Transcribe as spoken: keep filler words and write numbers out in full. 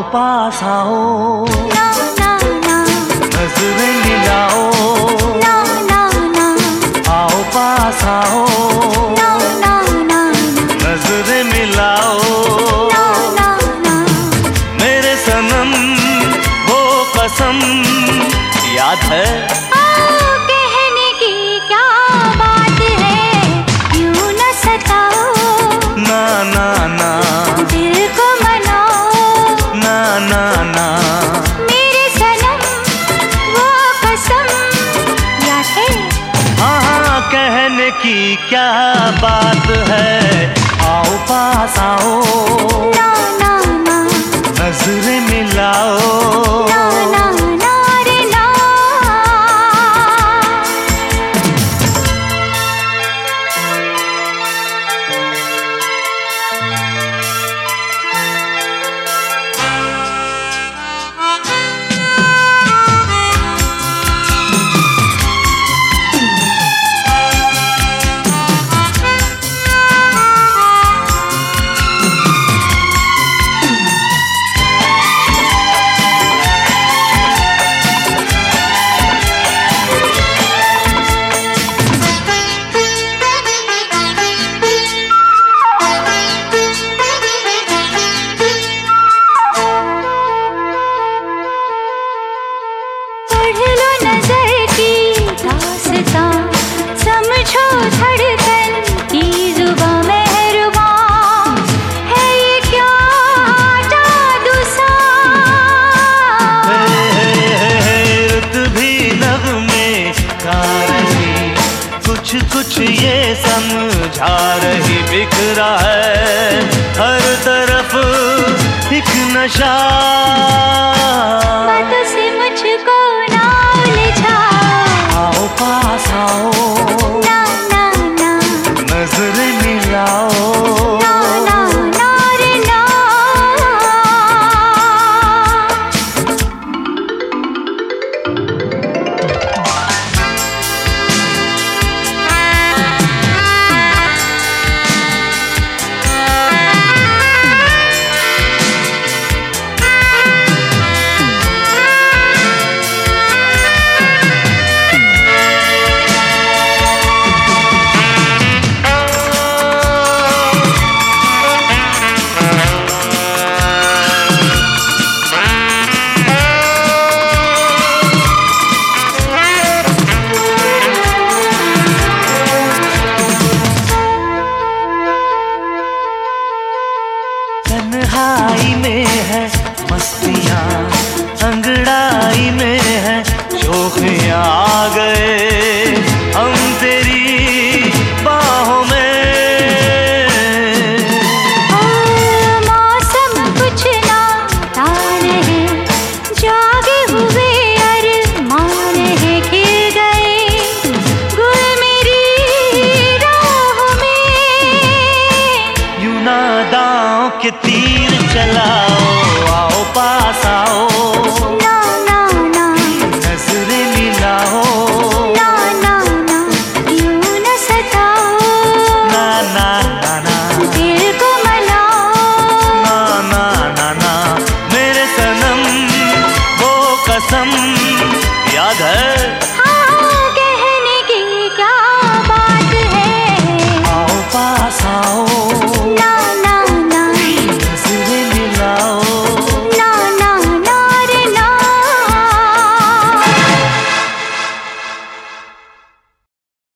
पास आओ, ना ना ना, नजरें मिलाओ, ना ना ना, आओ पास आओ, ना ना ना, नजरें मिलाओ, ना ना ना, मेरे सनम वो कसम याद है। कहने की क्या बात है, यूं न सताओ, ना ना ना, दिल को मनाओ, ना ना ना, मेरे सनम वो कसम याद है। हाँ हाँ कहने की क्या बात है, आओ पास आओ, ना ना ना, नजरें मिलाओ, ना ना ना रे ना। पढ़ लो नजर की दास्तां, समझो धड़कन की जुबां मेहरबान, है ये क्या जादू सा। रुत भी नगमे गा रही, कुछ कुछ ये समझा रही, बिखरा है हर तरफ एक नशा, बातों से मुझको ना उलझाओ, आओ पास आओ, ना ना ना, नजरें मिलाओ, ना ना ना रे ना। तन्हाई में है मस्तियाँ, अंगड़ाई में है शोखियाँ, आ गए हम तेरी बाहों में। ओ मौसम कुछ ना तान है, जागे हुए अरमान है, खिल गए गुल मेरी राहों में। यूं नादाओं के तीर चला